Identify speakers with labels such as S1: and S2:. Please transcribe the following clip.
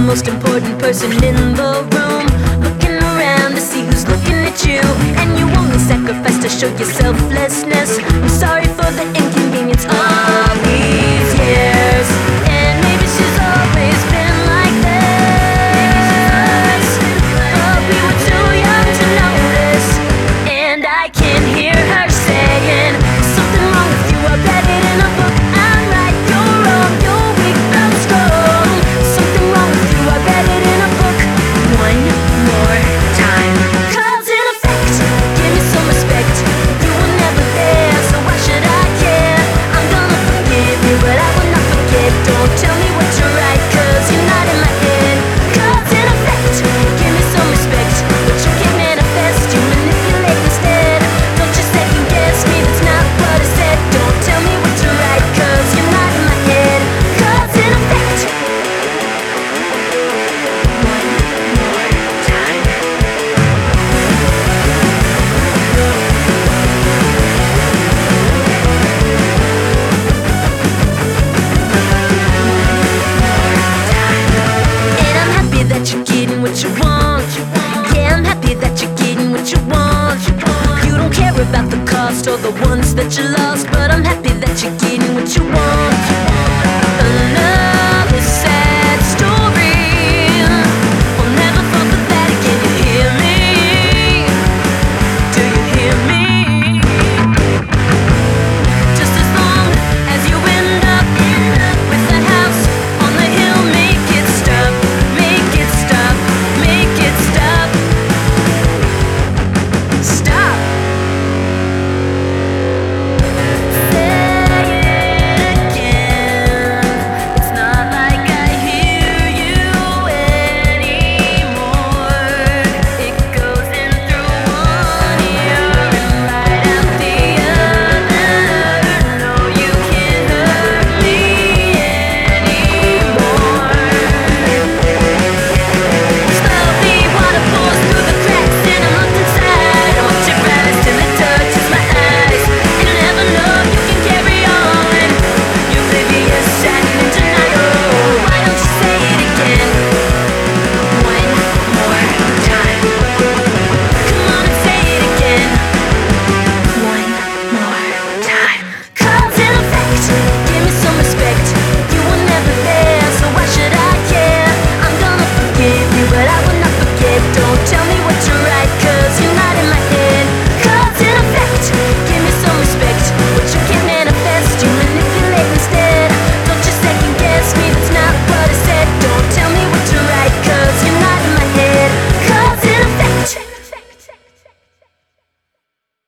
S1: most important person in the room, looking around to see who's looking at you. And you only sacrifice to show your selflessness. I'm sorry for the inconvenience of these years. And maybe she's always been like this, but we were too young to notice. And I can hear her saying, "There's something wrong with you, I read it in a book. I'm right, you're wrong, you're weak, I'm strong. Something wrong with you, I read it in a book." One more time. Cause in effect, give me some respect. You were never there, so why should I care? I'm gonna forgive you, but I will not forget. Don't tell me what to write, cause you're not in my head. Cause in effect, give me some respect, but you can't manifest, you manipulate instead. Don't you second guess me, that's not what I said. Don't tell me what to write, cause you're not in my head. Cause in effect, one more time. And I'm happy that you're getting what you want. Yeah, I'm happy that you're getting what you want. You don't care about the cost or the ones that you lost, but